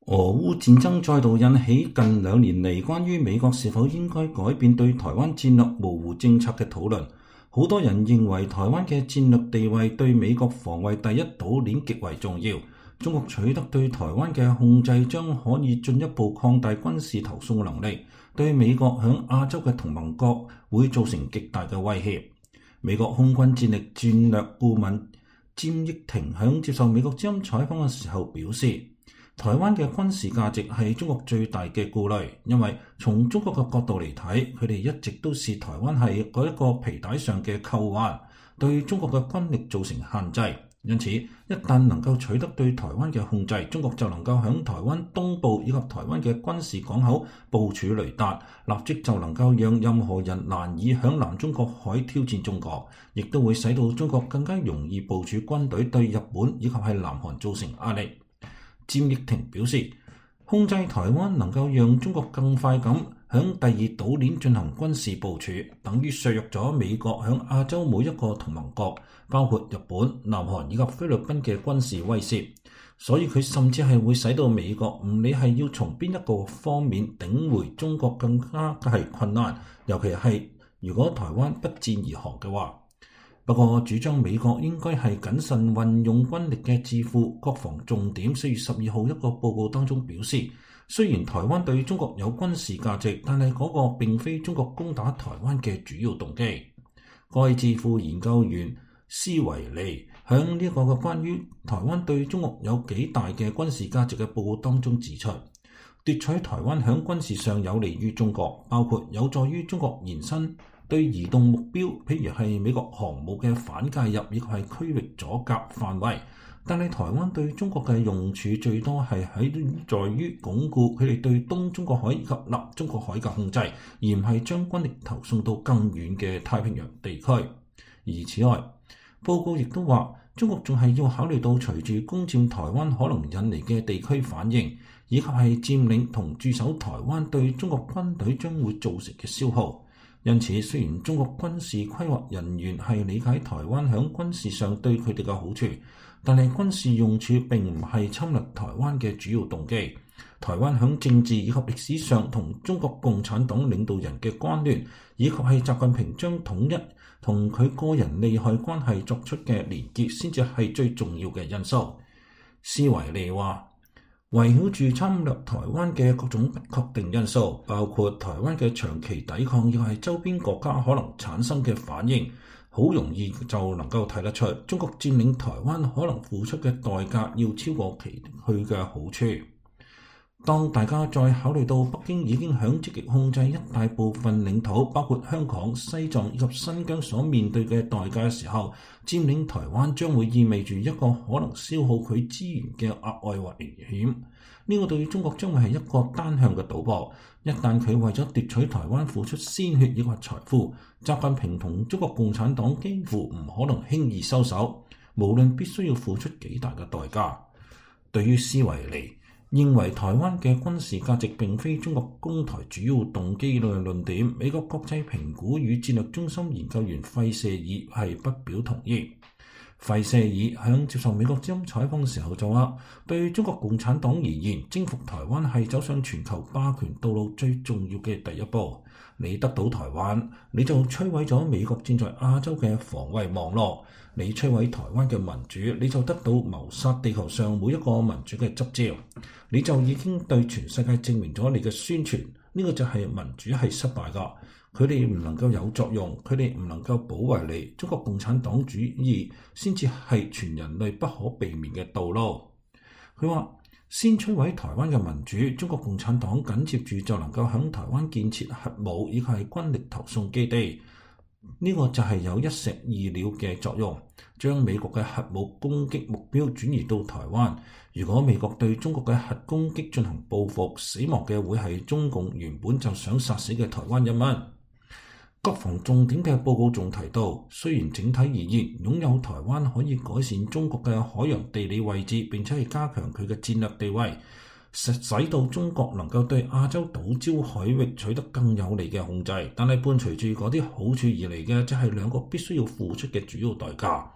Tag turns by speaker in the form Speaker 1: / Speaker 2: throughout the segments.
Speaker 1: 俄烏戰爭再度引起近2年嚟關於美國是否應該改變對台灣戰略模糊政策嘅討論。好多人認為台灣嘅戰略地位對美國防衛第一島鏈極為重要。中國取得對台灣嘅控制將可以進一步擴大軍事投送能力，對美國響亞洲嘅同盟國會造成極大嘅威脅。美國空軍戰力戰略顧問詹益廷響接受美國之音採訪嘅時候表示，台灣嘅軍事價值係中國最大嘅顧慮，因為從中國嘅角度嚟睇，佢哋一直都視台灣係嗰一個皮帶上嘅扣環，對中國嘅軍力造成限制。因此，一旦能夠取得對台灣嘅控制，中國就能夠響台灣東部以及台灣嘅軍事港口部署雷達，立即就能夠讓任何人難以響南中國海挑戰中國，亦都會使到中國更加容易部署軍隊對日本以及係南韓造成壓力。詹益廷表示，控制台灣能夠讓中國更快咁響第二島鏈進行軍事部署，等於削弱咗美國響亞洲每一個同盟國，包括日本、南韓以及菲律賓嘅軍事威懾。所以佢甚至係會使到美國唔理係要從邊一個方面頂回中國更加係困難，尤其係如果台灣不戰而降嘅話。不過，主張美國應該係謹慎運用軍力嘅智庫國防重點4月12號一個報告當中表示，雖然台灣對中國有軍事價值，但係嗰個並非中國攻打台灣嘅主要動機。該智庫研究員斯維利響呢一個關於台灣對中國有幾大嘅軍事價值嘅報告當中指出，奪取台灣響軍事上有利於中國，包括有助於中國延伸對移動目標，譬如係美國航母嘅反介入，亦係區域阻隔範圍。但係台灣對中國嘅用處最多係在於鞏固佢哋對東中國海以及南中國海嘅控制，而唔係將軍力投送到更遠嘅太平洋地區。而此外，報告亦都話，中國仲係要考慮到隨住攻佔台灣可能引嚟嘅地區反應，以及係佔領同駐守台灣對中國軍隊將會造成嘅消耗。因此，雖然中國軍事規劃人員係理解台灣響軍事上對佢哋嘅好處，但係軍事用處並唔係侵略台灣嘅主要動機。台灣響政治以及歷史上同中國共產黨領導人嘅關聯，以及係習近平將統一同佢個人利害關係作出嘅連結，先至係最重要嘅因素。斯維利話，圍繞住侵略台灣嘅各種不確定因素，包括台灣嘅長期抵抗，亦係周邊國家可能產生嘅反應，好容易就能夠睇得出，中國佔領台灣可能付出嘅代價要超過佢嘅好處。當大家再考慮到北京已經響積極控制一大部分領土，包括香港、西藏以及新疆所面對嘅代價嘅時候，佔領台灣將會意味住一個可能消耗佢資源嘅額外危險。呢個對中國將會係一個單向嘅賭博。一旦佢為咗奪取台灣付出鮮血以及財富，習近平同中國共產黨幾乎唔可能輕易收手，無論必須要付出幾大嘅代價。對於斯維利認為台灣嘅軍事價值並非中國攻台主要動機嘅論點，美國國際評估與戰略中心研究員費舍爾係不表同意。費舍爾響接受美國之音採訪嘅時候就話，對中國共產黨而言，征服台灣係走上全球霸權道路最重要嘅第一步。你得到台灣，你就摧毀咗美國正在亞洲嘅防衛網絡。你摧毀台灣嘅民主，你就得到謀殺地球上每一個民主嘅執照。你就已經對全世界證明咗你嘅宣傳，呢個就係民主係失敗㗎。佢哋唔能夠有作用，佢哋唔能夠保衛你。中國共產黨主義先至係全人類不可避免嘅道路。佢話，先摧毀台灣嘅民主，中國共產黨緊接住就能夠響台灣建設核武以及係軍力投送基地。呢個就係有一石二鳥嘅作用，將美國嘅核武攻擊目標轉移到台灣。如果美國對中國嘅核攻擊進行報復，死亡嘅會係中共原本就想殺死嘅台灣人民。國防重點嘅報告仲提到，雖然整體而言，擁有台灣可以改善中國嘅海洋地理位置，並且係加強佢嘅戰略地位，使到中國能夠對亞洲島礁海域取得更有利嘅控制。但係伴隨住嗰啲好處而嚟嘅，即係兩個必須要付出嘅主要代價。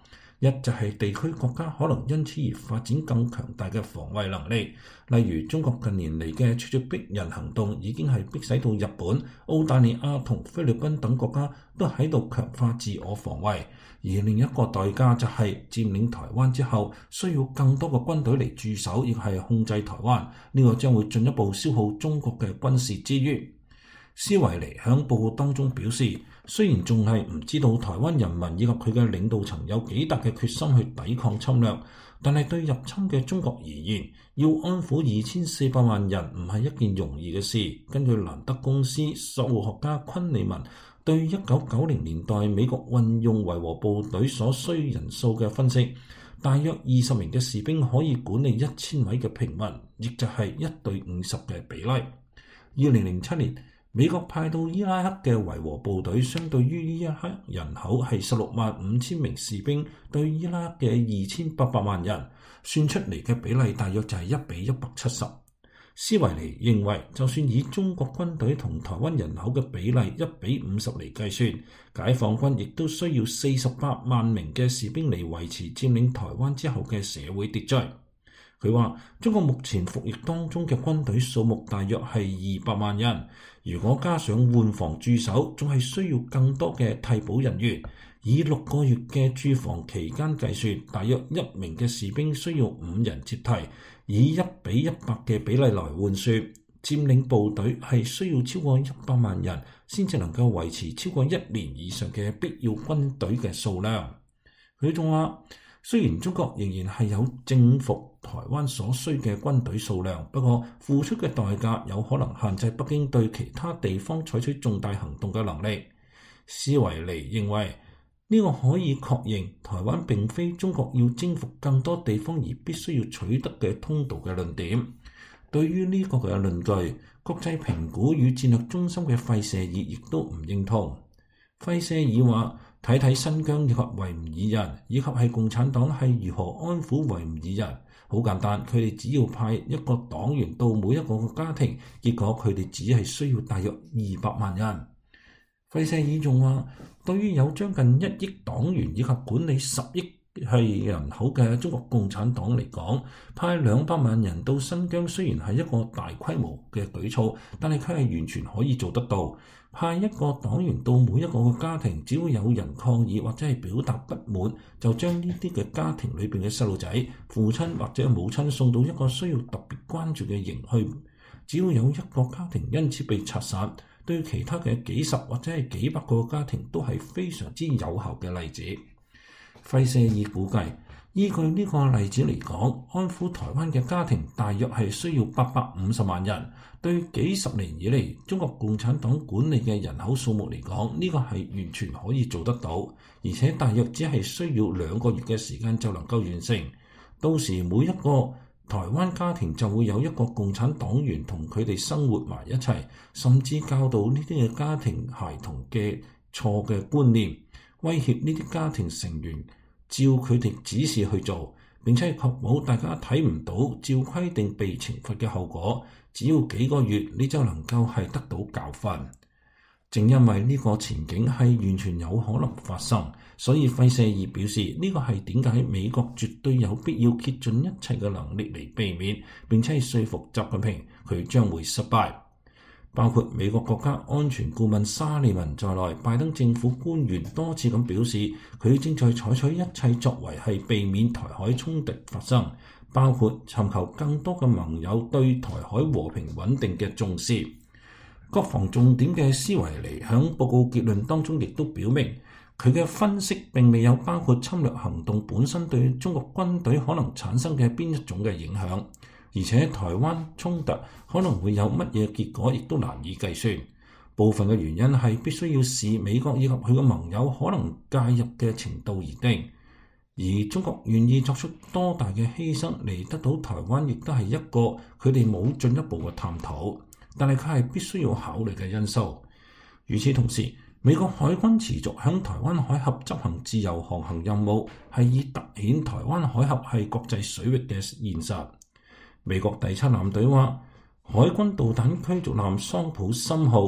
Speaker 1: 一就係地區國家可能因此而發展更強大嘅防衛能力，例如中國近年嚟嘅咄咄逼人行動已經係迫使到日本、澳大利亞同菲律賓等國家都喺度強化自我防衛，而另一個代價就係佔領台灣之後需要更多嘅軍隊嚟駐守，亦係控制台灣，呢個將會進一步消耗中國嘅軍事資源。施維尼喺報告當中表示，雖然仲係唔知道台灣人民以及佢嘅領導層有幾大嘅決心去抵抗侵略，但係對入侵嘅中國而言，要安撫2400萬人唔係一件容易嘅事。根據蘭德公司數學家昆利文對1990年代美國運用維和部隊所需人數嘅分析，大約20名嘅士兵可以管理1000位嘅平民，亦就係1對50嘅比例。2007年，美國派到伊拉克嘅維和部隊，相對於伊拉克人口係165000名士兵對伊拉克嘅2800萬人，算出嚟嘅比例大約就係1比170。施維尼認為，就算以中國軍隊同台灣人口嘅比例1比50嚟計算，解放軍亦都需要48萬名嘅士兵嚟維持佔領台灣之後嘅社會秩序。佢話：中國目前服役當中嘅軍隊數目大約係200萬人，如果加上換防駐守，仲係需要更多嘅替補人員。以6個月嘅駐防期間計算，大約1名嘅士兵需要5人接替，以1比100嘅比例來換算，佔領部隊係需要超過100萬人先至能夠維持超過1年以上嘅必要軍隊嘅數量。佢仲話：雖然中國仍然係有征服台灣所需嘅軍隊數量，不過付出嘅代價有可能限制北京對其他地方採取重大行動嘅能力。施維尼認為呢個可以確認台灣並非中國要征服更多地方而必須要取得嘅通道嘅論點。對於呢個嘅論據，國際評估與戰略中心嘅費舍爾亦都唔認同。費舍爾話：睇睇新疆以及維吾爾人，以及係共產黨係如何安撫維吾爾人。好簡單，佢哋只要派一個黨員到每一個家庭，結果佢哋只係需要大約200萬人。費舍爾仲話：對於有將近1億黨員以及管理10億係人口嘅中國共產黨嚟講，派200萬人到新疆雖然係一個大規模嘅舉措，但係佢係完全可以做得到。派一個黨員到每一個家庭，只要有人抗議或者係表達不滿，就將呢啲嘅家庭裏邊嘅細路仔、父親或者母親送到一個需要特別關注嘅營去。只要有一個家庭因此被拆散，對其他嘅幾十或者係幾百個家庭都係非常之有效嘅例子。費舍爾估計，依據呢個例子嚟講，安撫台灣嘅家庭大約係需要850萬人。對幾十年以嚟中國共產黨管理嘅人口數目嚟講，呢個係完全可以做得到，而且大約只係需要2個月嘅時間就能夠完成。到時每一個台灣家庭就會有一個共產黨員同佢哋生活埋一齊，甚至教導呢啲嘅家庭孩童嘅錯嘅觀念，威脅呢啲家庭成員照佢哋指示去做，並且確保大家睇唔到照規定被懲罰嘅後果。只要幾個月，你就能夠係得到教訓。正因為呢個前景係完全有可能發生，所以費舍爾表示呢個係點解美國絕對有必要竭盡一切嘅能力嚟避免，並且係說服習近平佢將會失敗。包括美國國家安全顧問沙利文在內，拜登政府官員多次咁表示，佢正在採取一切作為係避免台海衝突發生，包括尋求更多嘅盟友對台海和平穩定嘅重視。國防重點嘅施維尼響報告結論當中亦都表明，佢嘅分析並未有包括侵略行動本身對中國軍隊可能產生嘅邊一種嘅影響。而且台灣衝突可能會有乜嘢結果，亦都難以計算。部分嘅原因係必須要視美國以及佢嘅盟友可能介入嘅程度而定。而中國願意作出多大嘅犧牲嚟得到台灣，亦都係一個佢哋冇進一步嘅探討，但係佢係必須要考慮嘅因素。與此同時，美國海軍持續響台灣海峽執行自由航行任務，係以凸顯台灣海峽係國際水域嘅現實。美國第7艦隊話，海軍導彈驅逐艦桑普森號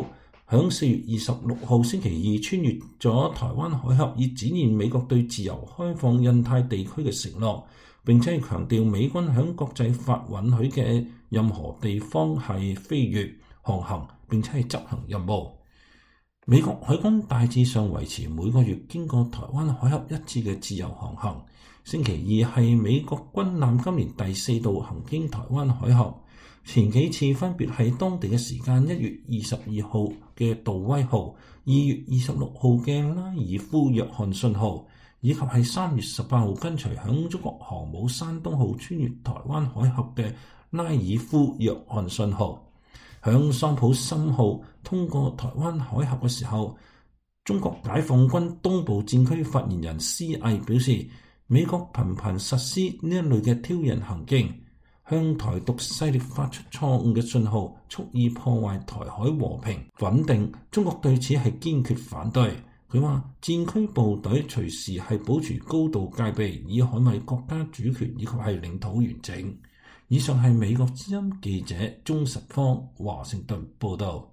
Speaker 1: 響4月26號星期二穿越咗台灣海峽，以展現美國對自由開放印太地區嘅承諾，並且強調美軍響國際法允許嘅任何地方係飛越、航行並且係執行任務。美國海軍大致上維持每個月經過台灣海峽一次嘅自由航行。星期二係美國軍艦今年第4度行經台灣海峽，前幾次分別係當地嘅時間1月22號嘅杜威號、2月26號嘅拉爾夫約翰遜號，以及係3月18號跟隨響中國航母山東號穿越台灣海峽嘅拉爾夫約翰遜號。響桑普森號通過台灣海峽嘅時候，中國解放軍東部戰區發言人施毅表示，美國頻頻實施呢一類嘅挑釁行徑，向台獨勢力發出錯誤嘅信號，蓄意破壞台海和平穩定。中國對此係堅決反對。佢話戰區部隊隨時係保持高度戒備，以捍衛國家主權以及係領土完整。以上係美國之音記者鍾實方華盛頓報道。